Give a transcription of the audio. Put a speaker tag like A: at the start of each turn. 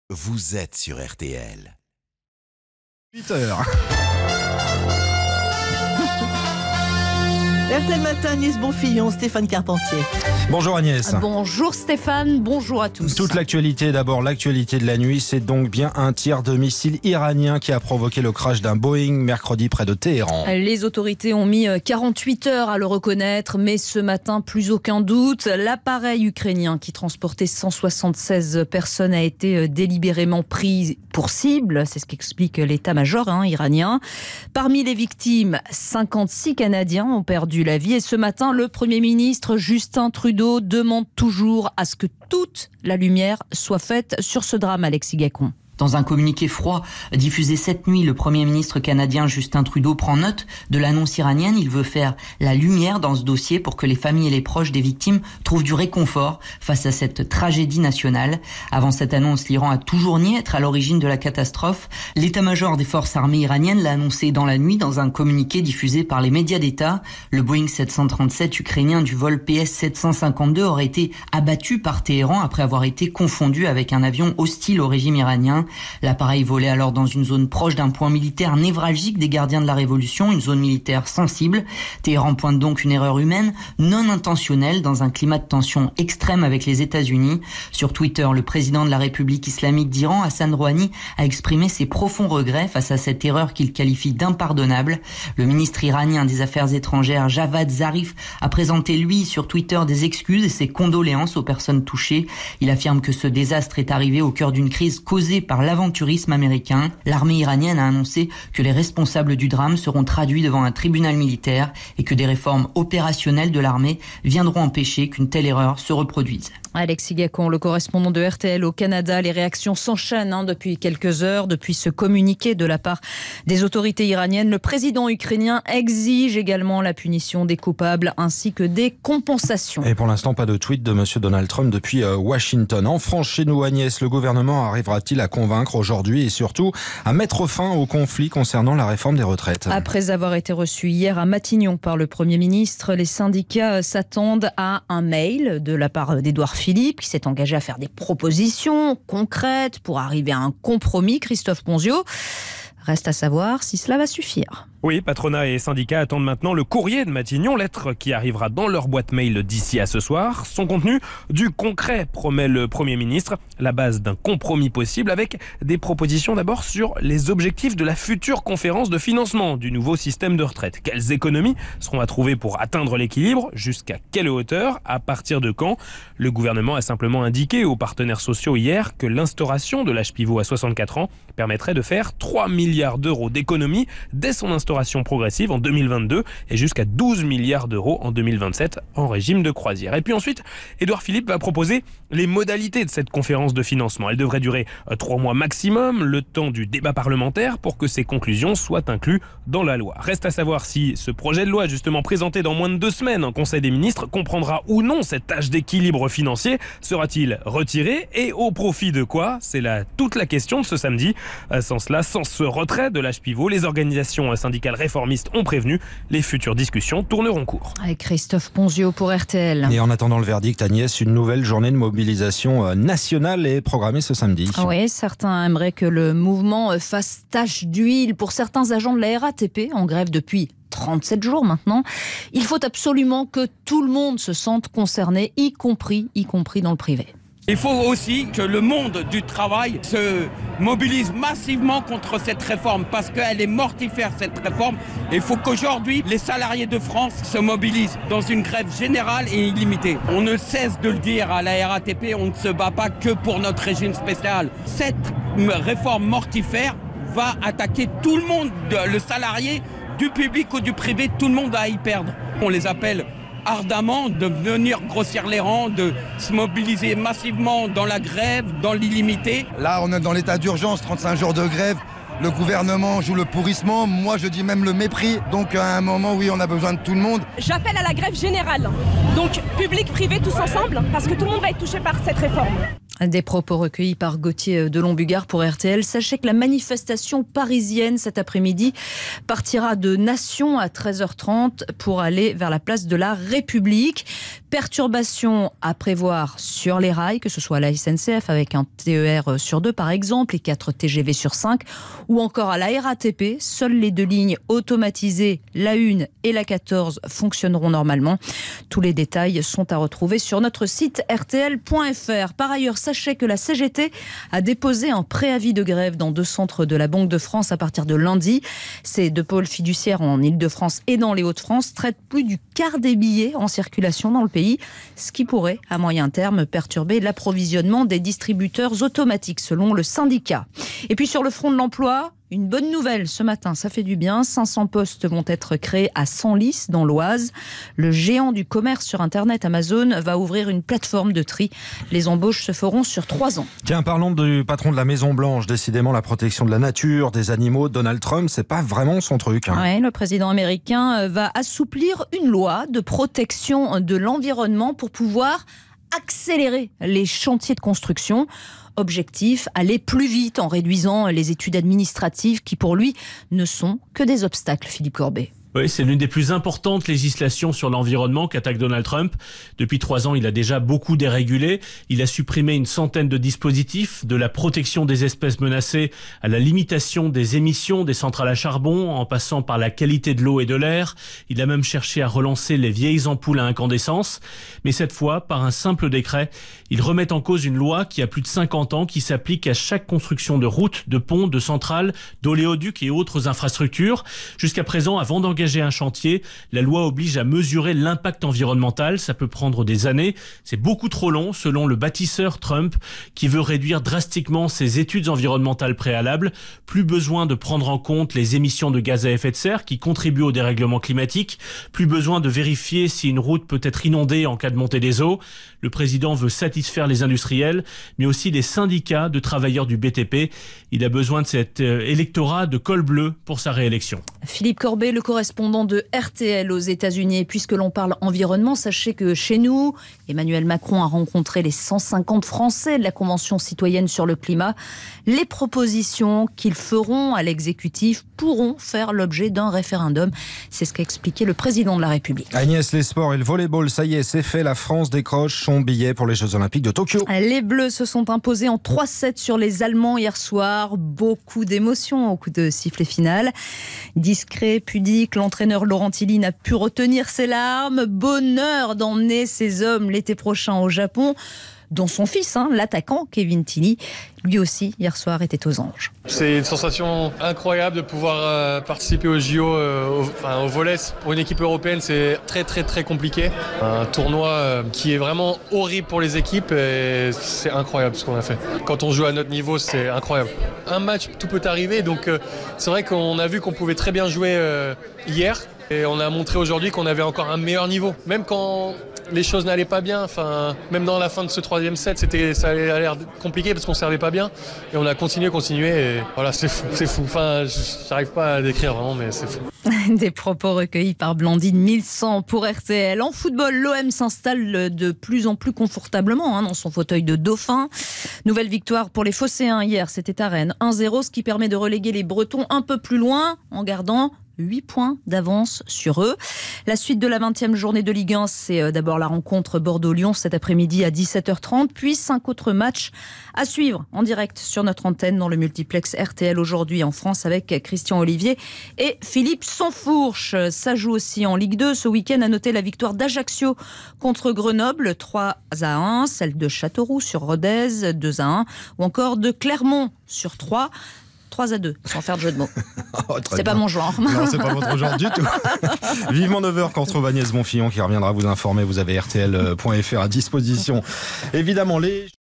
A: vous êtes sur RTL.
B: 8h.
C: RTL Matin, Agnès Bonfillon, Stéphane Carpentier.
B: Bonjour Agnès.
D: Bonjour Stéphane, bonjour à tous.
B: Toute l'actualité, d'abord l'actualité de la nuit, c'est donc bien un tir de missile iranien qui a provoqué le crash d'un Boeing mercredi près de Téhéran.
D: Les autorités ont mis 48 heures à le reconnaître, mais ce matin, plus aucun doute, l'appareil ukrainien qui transportait 176 personnes a été délibérément pris pour cible, c'est ce qu'explique l'état-major iranien. Parmi les victimes, 56 Canadiens ont perdu la vie et ce matin, le Premier ministre Justin Trudeau demande toujours à ce que toute la lumière soit faite sur ce drame, Alexis Gacon.
E: Dans un communiqué froid diffusé cette nuit, le Premier ministre canadien Justin Trudeau prend note de l'annonce iranienne. Il veut faire la lumière dans ce dossier pour que les familles et les proches des victimes trouvent du réconfort face à cette tragédie nationale. Avant cette annonce, l'Iran a toujours nié être à l'origine de la catastrophe. L'état-major des forces armées iraniennes l'a annoncé dans la nuit dans un communiqué diffusé par les médias d'État. Le Boeing 737 ukrainien du vol PS-752 aurait été abattu par Téhéran après avoir été confondu avec un avion hostile au régime iranien. L'appareil volait alors dans une zone proche d'un point militaire névralgique des gardiens de la Révolution, une zone militaire sensible. Téhéran pointe donc une erreur humaine non intentionnelle dans un climat de tension extrême avec les États-Unis. Sur Twitter, le président de la République islamique d'Iran, Hassan Rouhani, a exprimé ses profonds regrets face à cette erreur qu'il qualifie d'impardonnable. Le ministre iranien des Affaires étrangères, Javad Zarif, a présenté lui sur Twitter des excuses et ses condoléances aux personnes touchées. Il affirme que ce désastre est arrivé au cœur d'une crise causée par l'aventurisme américain. L'armée iranienne a annoncé que les responsables du drame seront traduits devant un tribunal militaire et que des réformes opérationnelles de l'armée viendront empêcher qu'une telle erreur se reproduise.
D: Alexis Gacon, le correspondant de RTL au Canada. Les réactions s'enchaînent depuis quelques heures. Depuis ce communiqué de la part des autorités iraniennes, le président ukrainien exige également la punition des coupables ainsi que des compensations.
B: Et pour l'instant, pas de tweet de M. Donald Trump depuis Washington. En France, chez nous, Agnès, le gouvernement arrivera-t-il à convaincre aujourd'hui et surtout à mettre fin au conflit concernant la réforme des retraites?
D: Après avoir été reçu hier à Matignon par le Premier ministre, les syndicats s'attendent à un mail de la part d'Édouard Philippe qui s'est engagé à faire des propositions concrètes pour arriver à un compromis. Christophe Ponzio, reste à savoir si cela va suffire.
F: Oui, patronat et syndicats attendent maintenant le courrier de Matignon, lettre qui arrivera dans leur boîte mail d'ici à ce soir. Son contenu, du concret, promet le Premier ministre, la base d'un compromis possible avec des propositions d'abord sur les objectifs de la future conférence de financement du nouveau système de retraite. Quelles économies seront à trouver pour atteindre l'équilibre? Jusqu'à quelle hauteur? À partir de quand? Le gouvernement a simplement indiqué aux partenaires sociaux hier que l'instauration de l'âge pivot à 64 ans permettrait de faire 3 milliards d'euros d'économies dès son instauration progressive en 2022 et jusqu'à 12 milliards d'euros en 2027 en régime de croisière. Et puis ensuite, Édouard Philippe va proposer les modalités de cette conférence de financement. Elle devrait durer 3 mois maximum, le temps du débat parlementaire pour que ses conclusions soient incluses dans la loi. Reste à savoir si ce projet de loi, justement présenté dans moins de 2 semaines en Conseil des ministres, comprendra ou non cette tâche d'équilibre financier. Sera-t-il retiré et au profit de quoi? C'est là toute la question de ce samedi. Sans cela, sans ce retrait de l'âge pivot, les organisations syndicales réformistes ont prévenu, les futures discussions tourneront court.
D: Avec Christophe Ponzio pour RTL.
B: Et en attendant le verdict, Agnès, une nouvelle journée de mobilisation nationale est programmée ce samedi.
D: Oui, certains aimeraient que le mouvement fasse tache d'huile. Pour certains agents de la RATP, en grève depuis 37 jours maintenant, il faut absolument que tout le monde se sente concerné, y compris dans le privé.
G: Il faut aussi que le monde du travail se mobilise massivement contre cette réforme parce qu'elle est mortifère, cette réforme. Il faut qu'aujourd'hui, les salariés de France se mobilisent dans une grève générale et illimitée. On ne cesse de le dire à la RATP, on ne se bat pas que pour notre régime spécial. Cette réforme mortifère va attaquer tout le monde, le salarié, du public ou du privé, tout le monde va y perdre. On les appelle ardemment de venir grossir les rangs, de se mobiliser massivement dans la grève, dans l'illimité.
H: Là, on est dans l'état d'urgence, 35 jours de grève. Le gouvernement joue le pourrissement, moi je dis même le mépris. Donc à un moment, oui, on a besoin de tout le monde.
I: J'appelle à la grève générale. Donc public, privé, tous ensemble, parce que tout le monde va être touché par cette réforme.
D: Des propos recueillis par Gauthier Delon-Bugard pour RTL. Sachez que la manifestation parisienne cet après-midi partira de Nation à 13h30 pour aller vers la place de la République. Perturbations à prévoir sur les rails, que ce soit à la SNCF avec un TER sur 2 par exemple, et 4 TGV sur 5, ou encore à la RATP. Seules les 2 lignes automatisées, la 1 et la 14, fonctionneront normalement. Tous les détails sont à retrouver sur notre site rtl.fr. Par ailleurs, sachez que la CGT a déposé un préavis de grève dans 2 centres de la Banque de France à partir de lundi. Ces 2 pôles fiduciaires en Ile-de-France et dans les Hauts-de-France traitent plus du quart des billets en circulation dans le pays, ce qui pourrait, à moyen terme, perturber l'approvisionnement des distributeurs automatiques, selon le syndicat. Et puis sur le front de l'emploi, une bonne nouvelle ce matin, ça fait du bien. 500 postes vont être créés à Senlis, dans l'Oise. Le géant du commerce sur Internet, Amazon, va ouvrir une plateforme de tri. Les embauches se feront sur 3 ans.
B: Tiens, parlons du patron de la Maison-Blanche. Décidément, la protection de la nature, des animaux, Donald Trump, c'est pas vraiment son truc.
D: Ouais, le président américain va assouplir une loi de protection de l'environnement pour pouvoir accélérer les chantiers de construction. Objectif, aller plus vite en réduisant les études administratives qui, pour lui, ne sont que des obstacles. Philippe Corbet.
J: Oui, c'est l'une des plus importantes législations sur l'environnement qu'attaque Donald Trump. Depuis 3 ans, il a déjà beaucoup dérégulé. Il a supprimé une centaine de dispositifs, de la protection des espèces menacées à la limitation des émissions des centrales à charbon, en passant par la qualité de l'eau et de l'air. Il a même cherché à relancer les vieilles ampoules à incandescence. Mais cette fois, par un simple décret, il remet en cause une loi qui a plus de 50 ans, qui s'applique à chaque construction de routes, de ponts, de centrales, d'oléoducs et autres infrastructures. Jusqu'à présent, avant d'engager un chantier, la loi oblige à mesurer l'impact environnemental. Ça peut prendre des années. C'est beaucoup trop long, selon le bâtisseur Trump, qui veut réduire drastiquement ses études environnementales préalables. Plus besoin de prendre en compte les émissions de gaz à effet de serre qui contribuent au dérèglement climatique. Plus besoin de vérifier si une route peut être inondée en cas de montée des eaux. Le président veut satisfaire les industriels, mais aussi les syndicats de travailleurs du BTP. Il a besoin de cet électorat de col bleu pour sa réélection.
D: Philippe Corbet, le correspondant de RTL aux États-Unis. Puisque l'on parle environnement, sachez que chez nous, Emmanuel Macron a rencontré les 150 Français de la Convention citoyenne sur le climat. Les propositions qu'ils feront à l'exécutif pourront faire l'objet d'un référendum. C'est ce qu'a expliqué le président de la République.
B: Agnès, les sports et le volleyball, ça y est, c'est fait. La France décroche son billet pour les Jeux Olympiques de Tokyo.
D: Les Bleus se sont imposés en 3-7 sur les Allemands hier soir. Beaucoup d'émotions au coup de sifflet final. Discret, pudique, l'entraîneur Laurent Tilly n'a pu retenir ses larmes. Bonheur d'emmener ses hommes l'été prochain au Japon, dont son fils, l'attaquant Kevin Tilly, lui aussi, hier soir, était aux anges.
K: C'est une sensation incroyable de pouvoir participer aux JO, au volley. Pour une équipe européenne, c'est très très très compliqué. Un tournoi qui est vraiment horrible pour les équipes et c'est incroyable ce qu'on a fait. Quand on joue à notre niveau, c'est incroyable. Un match, tout peut arriver, donc c'est vrai qu'on a vu qu'on pouvait très bien jouer hier. Et on a montré aujourd'hui qu'on avait encore un meilleur niveau. Même quand les choses n'allaient pas bien, même dans la fin de ce 3e set, ça a l'air compliqué parce qu'on ne servait pas bien. Et on a continué et voilà, c'est fou. J'arrive pas à décrire vraiment, mais c'est fou.
D: Des propos recueillis par Blandine 1100 pour RTL. En football, l'OM s'installe de plus en plus confortablement dans son fauteuil de dauphin. Nouvelle victoire pour les Phocéens hier, c'était à Rennes. 1-0, ce qui permet de reléguer les Bretons un peu plus loin en gardant 8 points d'avance sur eux. La suite de la 20e journée de Ligue 1, c'est d'abord la rencontre Bordeaux-Lyon cet après-midi à 17h30, puis 5 autres matchs à suivre en direct sur notre antenne dans le multiplex RTL aujourd'hui en France avec Christian Olivier et Philippe Sansfourche. Ça joue aussi en Ligue 2. Ce week-end, à noter la victoire d'Ajaccio contre Grenoble, 3-1, celle de Châteauroux sur Rodez, 2-1, ou encore de Clermont sur 3-2, sans faire de jeu de mots. C'est pas mon genre.
B: Non, c'est pas votre genre du tout. Vivement 9h qu'on retrouve Agnès Bonfillon qui reviendra vous informer. Vous avez RTL.fr à disposition. Évidemment, les